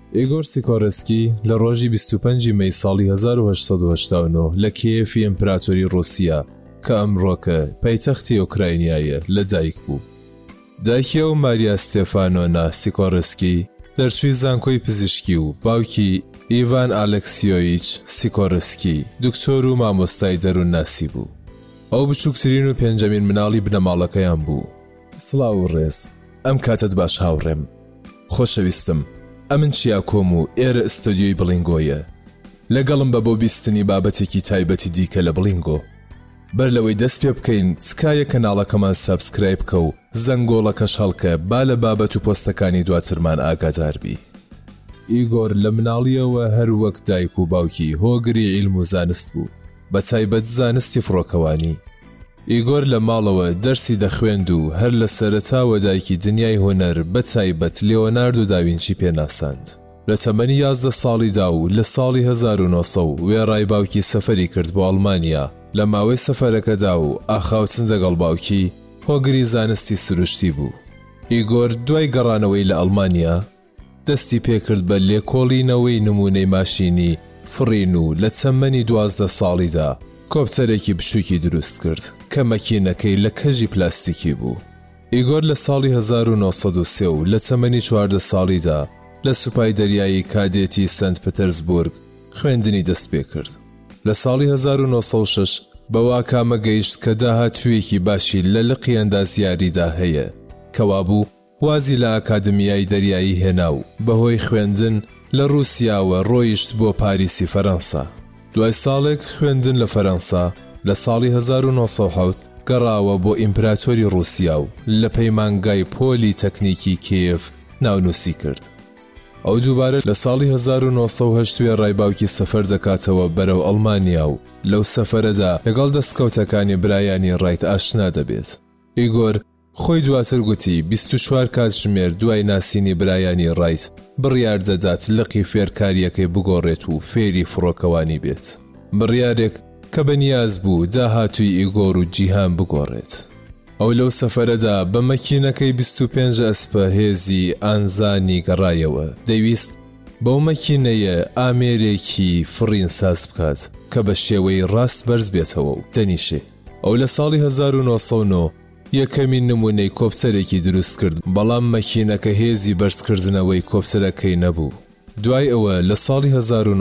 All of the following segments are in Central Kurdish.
ئیگۆر سیکۆرسکی لە ڕۆژی 25 مەی ساڵی 1889 لە کیێفی ئیمپراتۆری ڕووسیا کە ئەمڕۆکە پایتەختی ئوکراینایە لەدایک بوو. دایکی ئەو ماریا ستێفانۆنا سیکۆرسکی دەرچووی زانکۆی پزیشکی و باوکی ئیڤان ئالێکسیۆیچ سیکۆرسکی دکتۆر و مامۆستای دەروونناسی بوو. ئەو بچووکترین و پێنجەمین مناڵی بنەماڵەکەیان بوو. سڵاو و ڕێز، ئەم کاتت باش هاوڕێم. خۆشەویستم، ئەمن چیا کۆم و ئێرە ئستۆدیۆی بڵینگۆیە. لەگەڵم بە بۆ بیستنی بابەتێکی تایبەتی دیکە لە بڵینگۆ. بەر لەوەی دەست پێ بکەین تکایە کەناڵەکەمان سابسکرایب کە و زەنگۆڵەکەش هەڵکە با لە بابەت و پۆستەکانی دواترمان ئاگادار بی. ئیگۆر لە مناڵیەوە هەر وەک دایک و باوکی هۆگری عیلم و زانست بوو، بە تایبەت زانستی فڕۆکەوانی. ئیگۆر لە ماڵەوە دەرسی دەخوێند و هەر لە سەرەتاوە دایکی دنیای هۆنەر بە تایبەت لیۆناردۆ داوینچی پێناساند. لە تەمەنی 11 ساڵیدا و لە ساڵی 1900 وێڕای باوکی سەفەری کرد بۆ ئەڵمانیا. لە ماوەی سەفەرەکەدا و ئاخاوچن دەگەڵ باوکی هۆگری زانستی سروشتی بوو. ئیگۆر دوای گەڕانەوەی لە ئەڵمانیا دەستی پێکرد بە لێکۆڵینەوەی نمونەی ماشینی فڕین و لە تەمەنی 12 ساڵیدا کۆپتەرێکی بچووکی دروست کرد کە مەکینەکەی لە کەژی پلاستیکی بوو. ئیگۆر لە ساڵی 1903 و لە تەمەنی 14 ساڵیدا لە سوپای دەریایی کادێتی سنت پترزبورگ خوێندنی دەست پێ کرد. لە ساڵی 1906 بەوا کامە گەیشت کە داهاتوویەکی باشی لە لقی ئەندازیاریدا هەیە کەوا بوو وازی لە ئاکادمیای دەریایی هێنا و بەهۆی خوێندن لە رووسیاوە ڕۆیشت بۆ پاریسی فەرەنسا. دوای ساڵێک خوێندن لە فەرەنسا لە ساڵی 1970 گەڕاوە بۆ ئیمپراتۆری رووسیا و لە پەیمانگای پۆلی تەکنیکی کیێف ناونووسی کرد. ئەو دووبارە لە ساڵی 1970 ڕای باوکی سەفەر دەکاتەوە بەرەو ئەڵمانیا و لەو سەفەرەدا لەگەڵ دەستکەوتەکانی برایانی ڕایت ئاشنا دەبێت. ئیگۆر خۆی دواتر گوتی 24 کاتژمێر دوای ناسینی برایانی ڕایت بڕیار دەدات لقی فێرکاریەکەی بگۆڕێت و فێری فڕۆکەوانی بێت. بڕیارێک کە بەنیاز بوو داهاتووی ئیگۆر و جیهان بگۆڕێت. ئەو لەو سەفەرەدا بە مەکینەکەی 25 ئەسپە هێزی ئانزانی گەڕایەوە. دەیویست بەو مەکینەیە ئامێرێکی فڕین ساز بکات کە بە شێوەی ڕاست بەرز بێتەوە و دەنیشێ. ئەو لە ساڵی 1909 یەکەمین نمونەی کۆپسەرێکی دروست کرد، بەڵام مەکینەکە هێزی بەرزکردنەوەی کۆپسەرەکەی نەبوو. دوای ئەوە لە ساڵی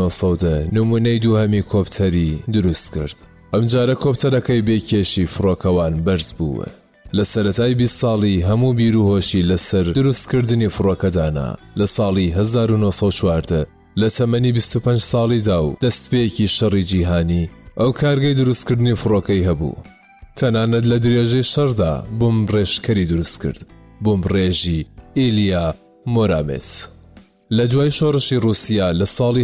1910 نمونەی دووهەمی کۆپتەری دروست کرد. ئەمجارە کۆپتەرەکەی بێکێشی فڕۆکەوان بەرز بووە. لە سەرەتای 20 ساڵی هەموو بیرروهۆشی لەسەر دروستکردنی فڕۆکەدانا. لە ساڵی 1940 لە تەمەنی 25 ساڵیدا و دەستپێکی شەڕی جیهانی ئەو کارگەی دروستکردنی فڕۆکەی هەبوو. تەنانەت لە درێژەی شەڕدا بۆم ڕێژکەری دروست کرد، بۆم ڕێژی ئیلیا مۆرامێس. لە دوای شۆڕشی رووسیا لە ساڵی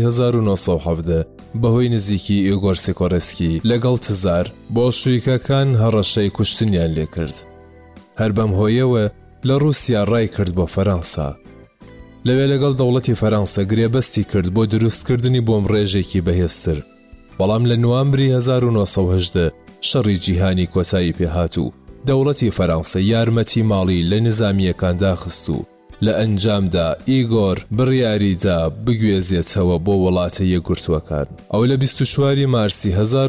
1970 بەهۆی نزیکی ئیگۆر سیکۆرسکی لەگەڵ تزار بۆڵشویکەکان هەڕەشەی کوشتنیان لێ کرد. هەر بەم هۆیەوە لە رووسیا ڕای کرد بۆ فەرەنسا. لەوێ لەگەڵ دەوڵەتی فەرەنسا گرێبەستی کرد بۆ دروستکردنی بۆم ڕێژێکی بەهێزتر. بەڵام لە نوامبری 1970 شەڕی جیهانی کۆتایی پێهات و دەوڵەتی فەرەنسا یارمەتی ماڵی لە نظامیەکان داخست و لە ئەنجامدا ئیگۆر بڕیاریدا بگوێزێتەوە بۆ وڵاتە یەکگرتووەکان. ئەو لە 24 مارسی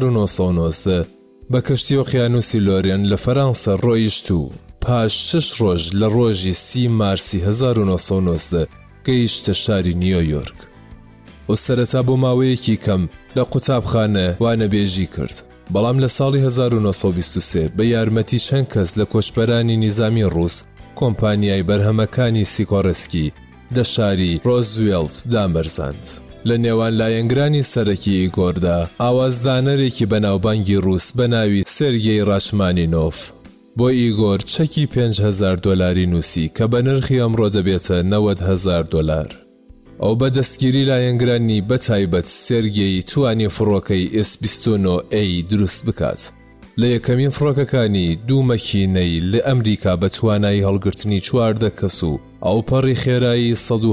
1990 بە کەشتی ئۆقیانوسی لۆرێن لە فەرەنسا ڕۆیشت و پاش 6 ڕۆژ لە ڕۆژی 30 مارسی 1990 گەیشتە شاری نیویۆرک. و سەرەتا بۆ ماوەیەکی کەم لە قوتابخانە وانەبێژی کرد. بەڵام لە ساڵی 1923 بە یارمەتی چەند کەس لە کۆچبەرانی نیزامی ڕووس کۆمپانیای بەرهەمەکانی سیکۆرسکی لە شاری ڕۆزوێلت دامەرزاند. لە نێوان لایەنگرانی سەرەکی ئیگۆردا ئاوازدانەرێکی بەناوبانگی ڕووس بە ناوی سێرگێی ڕاشمانینۆف بۆ ئیگۆر چەکی $5,000 نووسی کە بە نرخی ئەمڕۆ دەبێتە $90,000. ئەو بە دەستگیری لایەنگرانی بە تایبەت سێرگێی توانی فڕۆکەی S29A دروست بکات. لە یەکەمین فڕۆکەکانی دوو مەکینەی لە ئەمریکا بە توانایی هەڵگرتنی 14 کەس و ئەوپەڕی خێرایی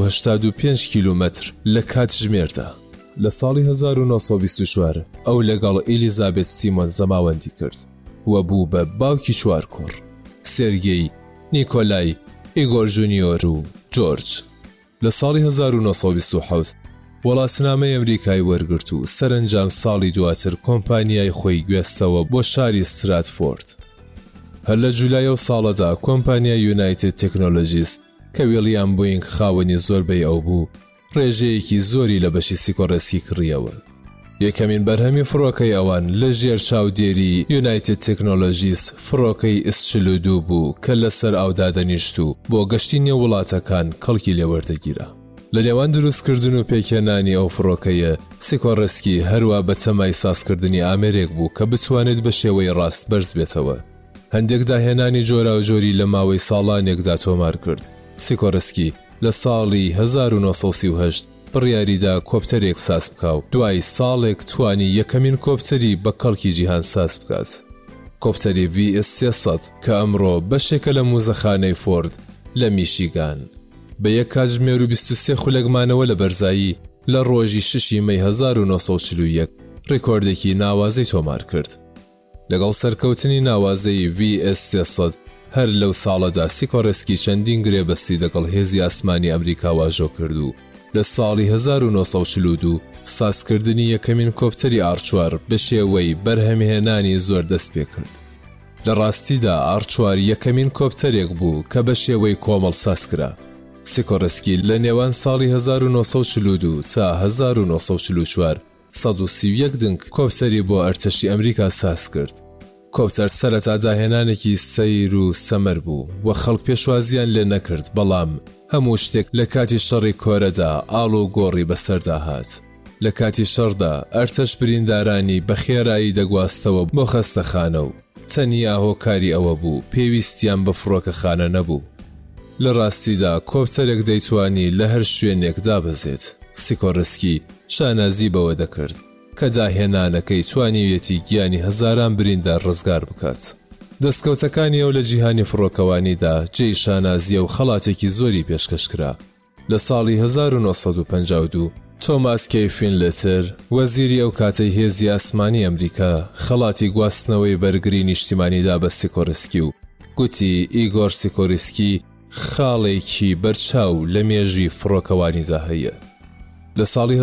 185 کیلومتر لە کاتژمێردا. لە ساڵی 1924 ئەو لەگەڵ ئیلیزابێت سیمۆن زەماوەندی کرد و بوو بە باوکی 4 کوڕ: سێرگێی، نیکۆلای، ئیگۆر جونیۆر و جۆرج. لە ساڵی 1920 وەڵاتنامەی ئەمریکای وەرگرت و سەرنجام ساڵی دواتر کۆمپانیای خۆی گوێستەوە بۆ شاری ستراتفۆرد. هەر لە جولایە ساڵەدا کۆمپانیای یونایتد تێکنۆلۆژیس کە ویلیام بوینگ خاوەنی زۆربەی ئەو بوو ڕێژەیەکی زۆری لە بەشی سیکۆڕەسکی کڕیەوە. یەکەمین بەرهەمی فڕۆکەی ئەوان لە ژێر چاودێری یونایتد تێکنۆلۆژیس فڕۆکەی S42 بوو کە لەسەر ئاودا دەنیشت و بۆ گەشتی نێو وڵاتەکان کەڵکی لێوەردەگیرە. لە نێوان دروستکردن و پێکێنانی ئەو فڕۆکەیە سیکۆڕەسکی هەروە بە تەمای سازکردنی ئامێرێک بوو کە بتوانێت بە شێوەی ڕاست بەرز بێتەوە. هەندێک داهێنانی جۆرا و جۆری لە ماوەی ساڵانێکدا تۆمار کرد. سیکۆڕەسکی لە ساڵی 1938 بڕیاریدا کۆپتەرێک ساز بکاو، دوای ساڵێک توانی یەکەمین کۆپتەری بە کەڵکی جیهان ساز بکات. کۆپتەری VS300 کە ئەمڕۆ بەشێکە لە موزەخانەی فۆرد لە میشیگان بە یەک کاتژمێر و 23 خولەکمانەوە لە بەرزایی لە ڕۆژی 6 مەی 1941 ڕێکۆردێکی ناوازەی تۆمار کرد. لەگەڵ سەرکەوتنی ناوازەی VS300 هەر لەو ساڵەدا سیکۆڕەسکی چەندین گرێبەستی لەگەڵ هێزی ئاسمانی ئەمریکا واژۆ کرد و لە ساڵی 1942 سازکردنی یەکەمین کۆپتەری ئار4 بە شێوەی بەرهەمهێنانی زۆر دەست پێ کرد. لە ڕاستیدا ئار4 یەکەمین کۆپتەرێک بوو کە بە شێوەی کۆمەڵ سازکرا. سیکۆڕەسکی لە نێوان ساڵی 1942 تا 1944 131 دنگ کۆپتەری بۆ ئەرتەشی ئەمریکا ساز کرد. کۆپتەر سەرەتا داهێنانێکی سەیر و سەمەر بوو و خەڵک پێشوازیان لێ نەکرد، بەڵام هەموو شتێک لە کاتی شەڕی کۆرەدا ئاڵ و گۆڕی بەسەردا هات. لە کاتی شەڕدا ئەرتەش بریندارانی بە خێرایی دەگواستەوە بۆ خەستەخانە و تەنیا هۆکاری ئەوە بوو پێویستیان بە فڕۆکەخانە نەبوو. لە ڕاستیدا کۆپتەرێک دەیتوانی لە هەر شوێنێک دابەزێت. سیکۆڕەسکی شانازی بەوە دەکرد کە داهێنانەکەی توانیوێتی گیانی هەزاران بریندار ڕزگار بکات. دەستکەوتەکانی ئەو لە جیهانی فڕۆکەوانیدا جێی شانازیە و خەڵاتێکی زۆری پێشکەشکرا. لە ساڵی 1952 تۆماس کەی فینلتر وەزیری ئەو کاتەی هێزی ئاسمانی ئەمریکا خەڵاتی گواستنەوەی بەرگری نیشتیمانیدا بە سیکۆڕەسکی و گوتی ئیگۆر سیکۆڕسکی خاڵێکی بەرچاو لە مێژوی فڕۆکەوانیدا هەیە. لە ساڵی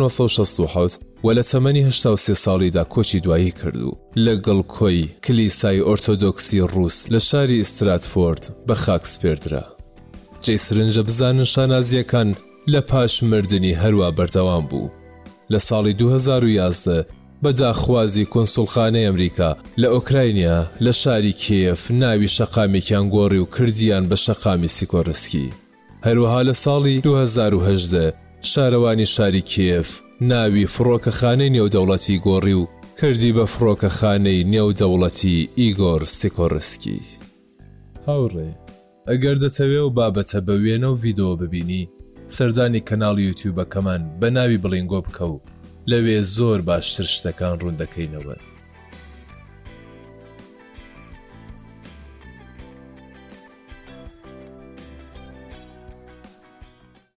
1967 و لە تەمەنی 83 ساڵیدا کۆچی دوایی کرد و لەگەڵ کۆی کلیسای ئۆرتۆدۆکسی ڕووس لە شاری ستراتفۆرد بە خاک سپێردرا. جێی سرنجە بزانن شانازیەکان لە پاش مردنی هەروە بەردەوام بوو. لە ساڵی 2011 بە داخوازی کۆنسوڵخانەی ئەمریکا لە ئۆکراینیا لە شاری کیف ناوی شەقامێکیان گۆڕی و کردیان بە شەقامی سیکۆڕەسکی. هەروەها لە ساڵی 2018 شارەوانی شاری کیف ناوی فڕۆکەخانەی نێودەوڵەتی گۆڕی و کردی بە فڕۆکەخانەی نێودەوڵەتی ئیگۆر سیکۆڕسکی. هاوڕێ، ئەگەر دەتەوێ و بابەتە بە وێنە و ڤیدۆ ببینی، سەردانی کەناڵی یوتیوبەکەمان بە ناوی بڵینگۆ بکە و لەوێ زۆر باشتر شتەکان ڕوون دەکەینەوە.